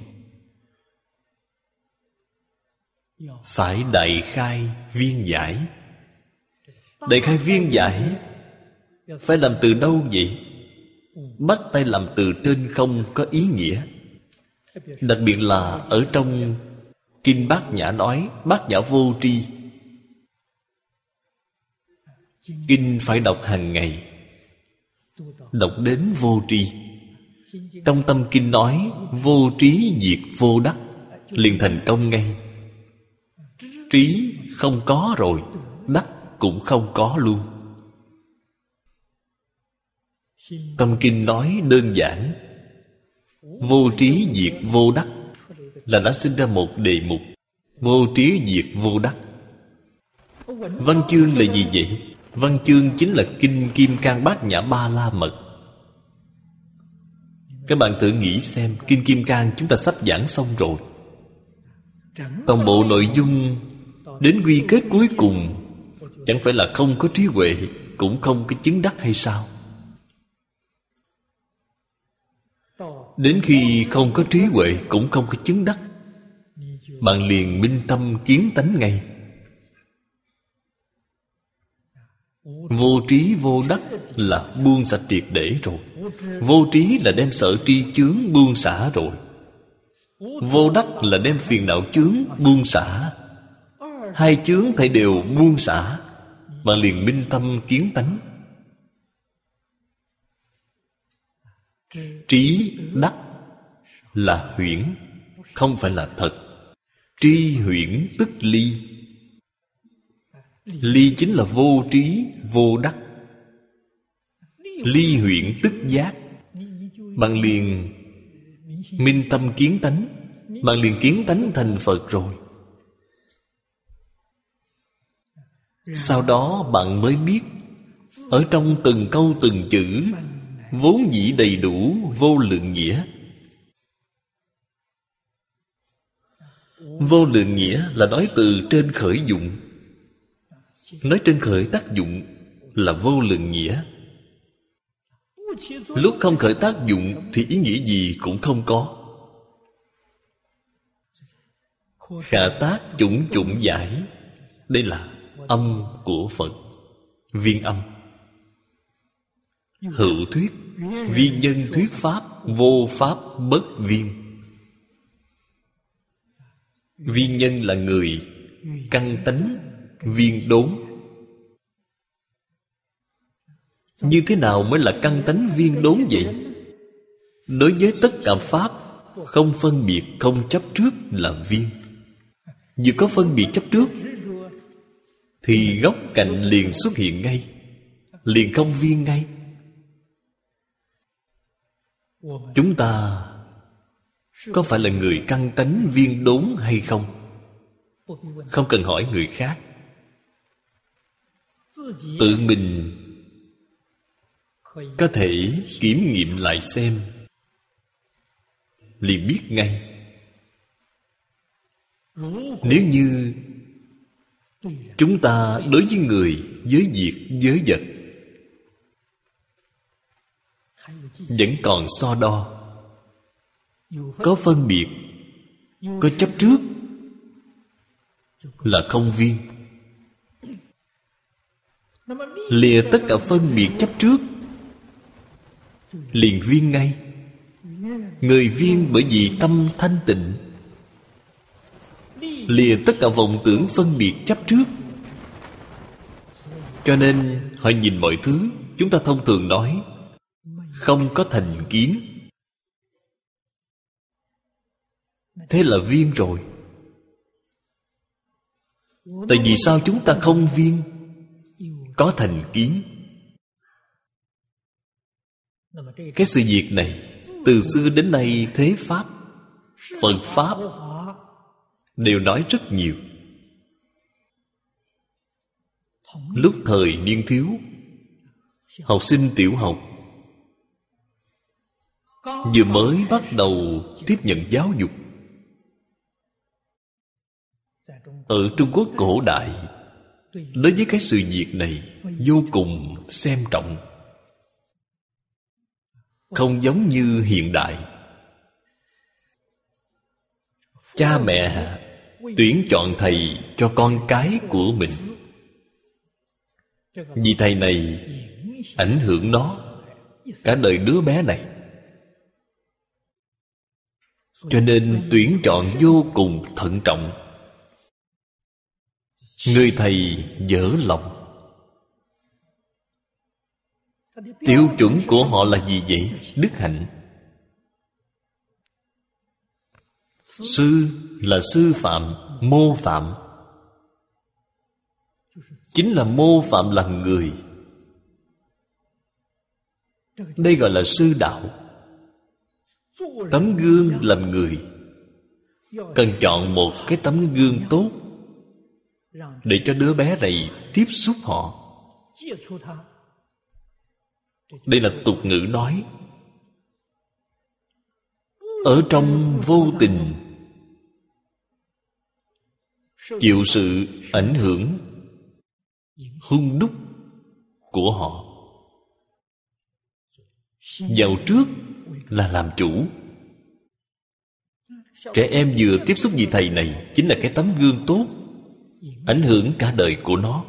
phải đại khai viên giải. Đại khai viên giải phải làm từ đâu vậy? Bắt tay làm từ trên không có ý nghĩa. Đặc biệt là ở trong Kinh Bát Nhã nói Bát Nhã vô tri. Kinh phải đọc hàng ngày, đọc đến vô tri. Trong tâm kinh nói vô trí diệt vô đắc, liền thành công ngay. Trí không có rồi, đắc cũng không có luôn. Tâm kinh nói đơn giản, vô trí diệt vô đắc, là đã sinh ra một đề mục. Vô trí diệt vô đắc. Văn chương là gì vậy? Văn chương chính là Kinh Kim Cang Bát Nhã Ba La Mật. Các bạn thử nghĩ xem, Kinh Kim Cang chúng ta sắp giảng xong rồi, toàn bộ nội dung đến quy kết cuối cùng, chẳng phải là không có trí huệ, cũng không có chứng đắc hay sao? Đến khi không có trí huệ cũng không có chứng đắc, bạn liền minh tâm kiến tánh ngay. Vô trí vô đắc là buông sạch triệt để rồi. Vô trí là đem sở tri chướng buông xả rồi. Vô đắc là đem phiền não chướng buông xả. Hai chướng thảy đều buông xả, bạn liền minh tâm kiến tánh. Trí đắc là huyễn, không phải là thật. Tri huyễn tức ly. Ly chính là vô trí, vô đắc. Ly huyễn tức giác. Bạn liền minh tâm kiến tánh, bạn liền kiến tánh thành Phật rồi. Sau đó bạn mới biết, ở trong từng câu từng chữ vốn dĩ đầy đủ vô lượng nghĩa. Vô lượng nghĩa là nói từ trên khởi dụng. Nói trên khởi tác dụng là vô lượng nghĩa. Lúc không khởi tác dụng thì ý nghĩa gì cũng không có. Khả tác chủng chủng giải. Đây là âm của Phật, viên âm. Hữu thuyết, viên nhân thuyết pháp, vô pháp bất viên. Viên nhân là người, căn tánh, viên đốn. Như thế nào mới là căn tánh viên đốn vậy? Đối với tất cả pháp, không phân biệt, không chấp trước là viên. Vừa có phân biệt chấp trước thì gốc cạnh liền xuất hiện ngay, liền không viên ngay. Chúng ta có phải là người căn tánh viên đốn hay không? Không cần hỏi người khác, tự mình có thể kiểm nghiệm lại xem, liền biết ngay. Nếu như chúng ta đối với người, với việc, với vật vẫn còn so đo, có phân biệt, có chấp trước, là không viên. Lìa tất cả phân biệt chấp trước, liền viên ngay. Người viên bởi vì tâm thanh tịnh, lìa tất cả vọng tưởng phân biệt chấp trước. Cho nên họ nhìn mọi thứ, chúng ta thông thường nói không có thành kiến. Thế là viên rồi. Tại vì sao chúng ta không viên, có thành kiến? Cái sự việc này từ xưa đến nay thế Pháp, Phật Pháp đều nói rất nhiều. Lúc thời niên thiếu, học sinh tiểu học vừa mới bắt đầu tiếp nhận giáo dục. Ở Trung Quốc cổ đại, đối với cái sự việc này vô cùng xem trọng. Không giống như hiện đại, cha mẹ tuyển chọn thầy cho con cái của mình, vì thầy này ảnh hưởng nó cả đời đứa bé này. Cho nên tuyển chọn vô cùng thận trọng. Người thầy dở lòng. Tiêu chuẩn của họ là gì vậy? Đức hạnh. Sư là sư phạm, mô phạm, chính là mô phạm làm người. Đây gọi là sư đạo. Tấm gương làm người, cần chọn một cái tấm gương tốt để cho đứa bé này tiếp xúc họ. Đây là tục ngữ nói. Ở trong vô tình chịu sự ảnh hưởng hung đúc của họ. Vào trước là làm chủ. Trẻ em vừa tiếp xúc với thầy này chính là cái tấm gương tốt, ảnh hưởng cả đời của nó.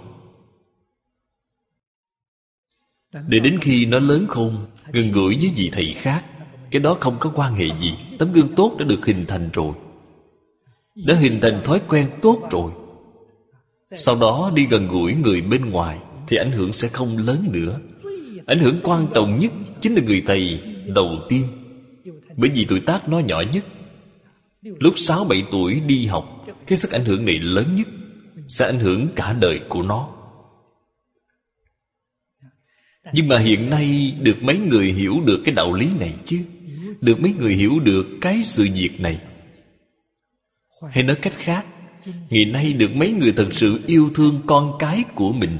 Để đến khi nó lớn khôn, gần gũi với vị thầy khác, Cái đó không có quan hệ gì. Tấm gương tốt đã được hình thành rồi, đã hình thành thói quen tốt rồi. Sau đó đi gần gũi người bên ngoài thì ảnh hưởng sẽ không lớn nữa. Ảnh hưởng quan trọng nhất chính là người thầy đầu tiên, bởi vì tuổi tác nó nhỏ nhất. Lúc sáu bảy tuổi đi học, cái sức ảnh hưởng này lớn nhất, sẽ ảnh hưởng cả đời của nó. Nhưng mà hiện nay được mấy người hiểu được cái đạo lý này chứ? Được mấy người hiểu được cái sự việc này? Hay nói cách khác, ngày nay được mấy người thật sự yêu thương con cái của mình?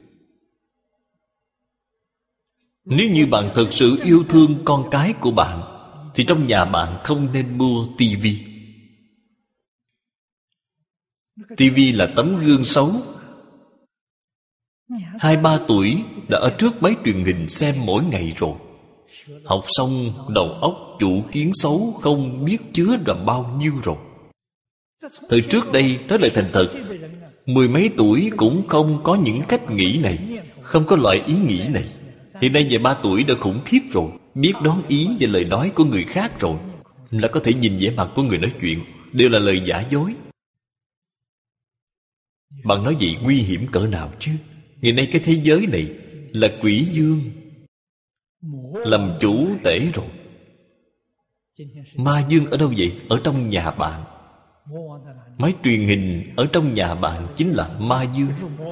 Nếu như bạn thật sự yêu thương con cái của bạn, thì trong nhà bạn không nên mua tivi. Tivi là tấm gương xấu. Hai ba tuổi đã ở trước máy truyền hình xem mỗi ngày rồi. Học xong đầu óc chủ kiến xấu không biết chứa đựng bao nhiêu rồi. Thời trước đây nói lời thành thật, mười mấy tuổi cũng không có những cách nghĩ này, không có loại ý nghĩ này. Hiện nay về ba tuổi đã khủng khiếp rồi, biết đoán ý và lời nói của người khác rồi, là có thể nhìn vẻ mặt của người nói chuyện, đều là lời giả dối. Bạn nói vậy nguy hiểm cỡ nào chứ? Ngày nay cái thế giới này là quỷ dương làm chủ tể rồi. Ma dương ở đâu vậy? Ở trong nhà bạn. Máy truyền hình ở trong nhà bạn chính là ma dương,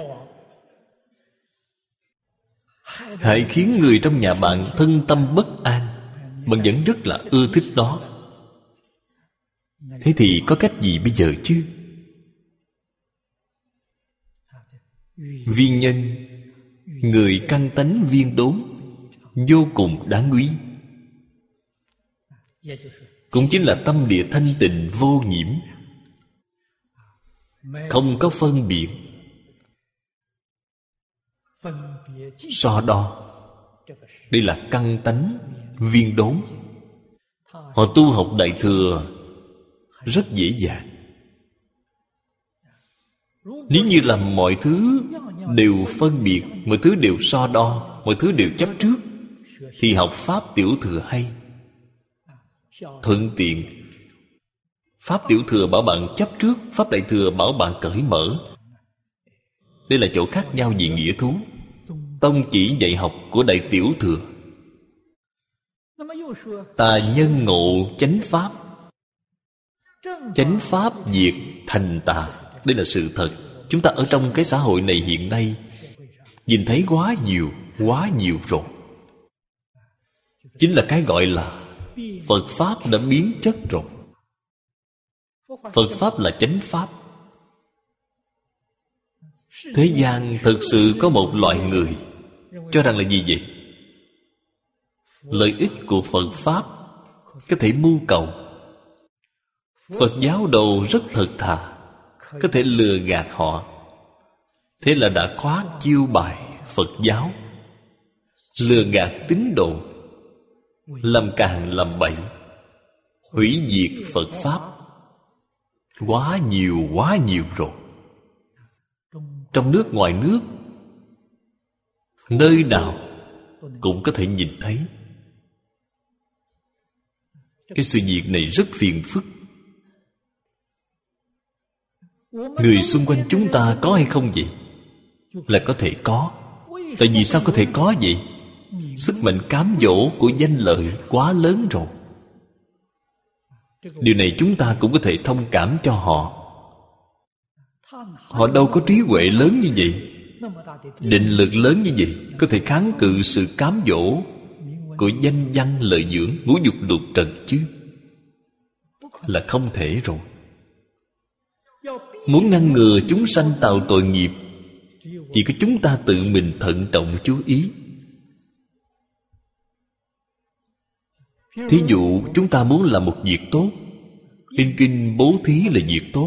hại khiến người trong nhà bạn thân tâm bất an. Bạn vẫn rất là ưa thích nó. Thế thì có cách gì bây giờ chứ? Viên nhân, người căn tánh viên đốn, vô cùng đáng quý. Cũng chính là tâm địa thanh tịnh vô nhiễm, không có phân biệt so đo. Đây là căn tánh viên đốn. Họ tu học Đại Thừa rất dễ dàng. Nếu như làm mọi thứ đều phân biệt, mọi thứ đều so đo, mọi thứ đều chấp trước, thì học Pháp Tiểu Thừa hay, thuận tiện. Pháp Tiểu Thừa bảo bạn chấp trước, Pháp Đại Thừa bảo bạn cởi mở. Đây là chỗ khác nhau về nghĩa thú. Tông chỉ dạy học của Đại Tiểu Thừa. Tà nhân ngộ chánh pháp, chánh pháp diệt thành tà. Đây là sự thật. Chúng ta ở trong cái xã hội này hiện nay nhìn thấy quá nhiều, quá nhiều rồi. Chính là cái gọi là Phật Pháp đã biến chất rồi. Phật Pháp là chánh Pháp. Thế gian thực sự có một loại người cho rằng là gì vậy? Lợi ích của Phật Pháp có thể mưu cầu. Phật giáo đồ rất thật thà, có thể lừa gạt họ. Thế là đã khoác chiêu bài Phật giáo, lừa gạt tín đồ, làm càn làm bậy, hủy diệt Phật Pháp. Quá nhiều, quá nhiều rồi. Trong nước ngoài nước, nơi nào cũng có thể nhìn thấy. Cái sự việc này rất phiền phức. Người xung quanh chúng ta có hay không vậy? Là có thể có. Tại vì sao có thể có vậy? Sức mạnh cám dỗ của danh lợi quá lớn rồi. Điều này chúng ta cũng có thể thông cảm cho họ. Họ đâu có trí huệ lớn như vậy, định lực lớn như vậy, có thể kháng cự sự cám dỗ của danh văn lợi dưỡng, ngũ dục lục trần chứ? Là không thể rồi. Muốn ngăn ngừa chúng sanh tạo tội nghiệp, chỉ có chúng ta tự mình thận trọng chú ý. Thí dụ chúng ta muốn làm một việc tốt, in kinh bố thí là việc tốt.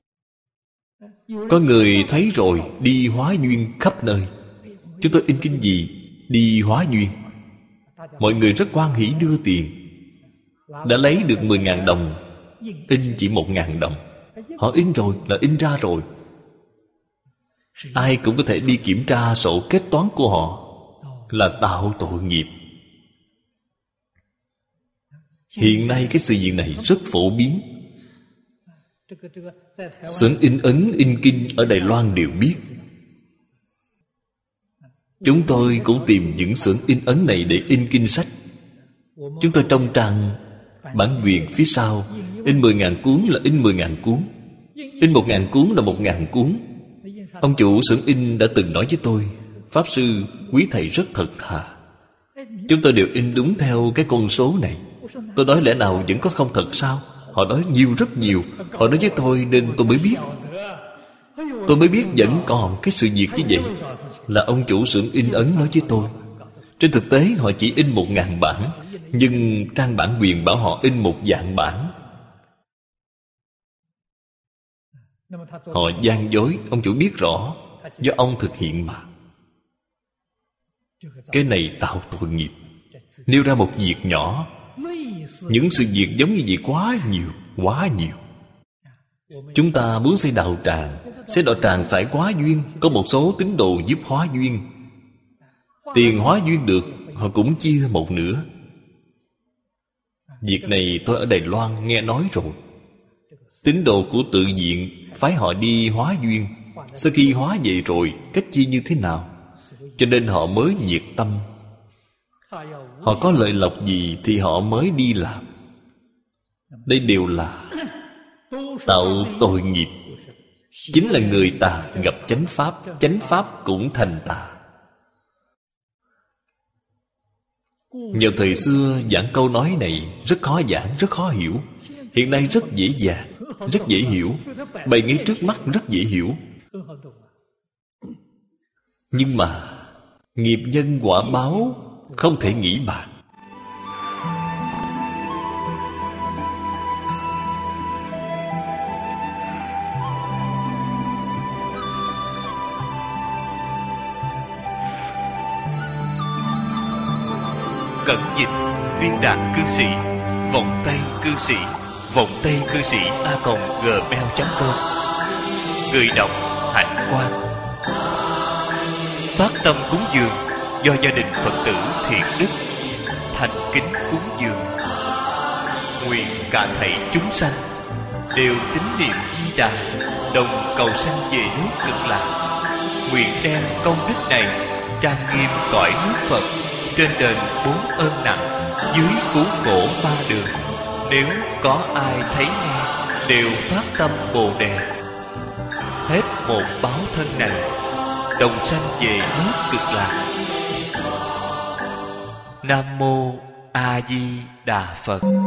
Có người thấy rồi đi hóa duyên khắp nơi. Chúng tôi in kinh gì? Đi hóa duyên. Mọi người rất hoan hỉ đưa tiền. Đã lấy được mười ngàn đồng, in chỉ một ngàn đồng. Họ in rồi là in ra rồi. Ai cũng có thể đi kiểm tra sổ kết toán của họ, là tạo tội nghiệp. Hiện nay cái sự việc này rất phổ biến. Xưởng in ấn, in kinh ở Đài Loan đều biết. Chúng tôi cũng tìm những xưởng in ấn này để in kinh sách. Chúng tôi trong trang bản quyền phía sau in mười ngàn cuốn là in mười ngàn cuốn, in một ngàn cuốn là một ngàn cuốn. Ông chủ xưởng in đã từng nói với tôi: Pháp sư, quý thầy rất thật thà. Chúng tôi đều in đúng theo cái con số này. Tôi nói lẽ nào vẫn có không thật sao? Họ nói nhiều, rất nhiều. Họ nói với tôi nên tôi mới biết. Tôi mới biết vẫn còn cái sự việc như vậy. Là ông chủ xưởng in ấn nói với tôi. Trên thực tế họ chỉ in một ngàn bản, nhưng trang bản quyền bảo họ in một vạn bản. Họ gian dối. Ông chủ biết rõ, do ông thực hiện mà. Cái này tạo tội nghiệp. Nêu ra một việc nhỏ, những sự việc giống như vậy quá nhiều, quá nhiều. Chúng ta muốn xây đạo tràng, xây đạo tràng phải hóa duyên. Có một số tín đồ giúp hóa duyên. Tiền hóa duyên được, họ cũng chia một nửa. Việc này tôi ở Đài Loan nghe nói rồi. Tín đồ của tự viện phái họ đi hóa duyên. Sau khi hóa vậy rồi, cách chia như thế nào? Cho nên họ mới nhiệt tâm. Họ có lợi lộc gì thì họ mới đi làm. Đây đều là tạo tội nghiệp. Chính là người tà gặp chánh pháp, chánh pháp cũng thành tà. Nhờ thời xưa giảng câu nói này rất khó giảng, rất khó hiểu. Hiện nay rất dễ dàng, rất dễ hiểu. Bày ngay trước mắt rất dễ hiểu. Nhưng mà nghiệp nhân quả báo không thể nghĩ bàn. Cẩn dịch viên đạn cư sĩ, vọng tay cư sĩ, vọng tay cư sĩ a còng gmail chấm com. Người đọc Hạnh Quang. Phát tâm cúng dường do gia đình Phật tử Thiện Đức thành kính cúng dường. Nguyện cả thảy chúng sanh đều tín niệm Di Đà, đồng cầu sanh về nước Cực Lạc. Nguyện đem công đức này trang nghiêm cõi nước Phật, trên đền bốn ơn nặng, dưới cứu khổ ba đường. Nếu có ai thấy nghe đều phát tâm Bồ Đề, hết một báo thân này, đồng sanh về nước Cực Lạc. Nam mô A Di Đà Phật.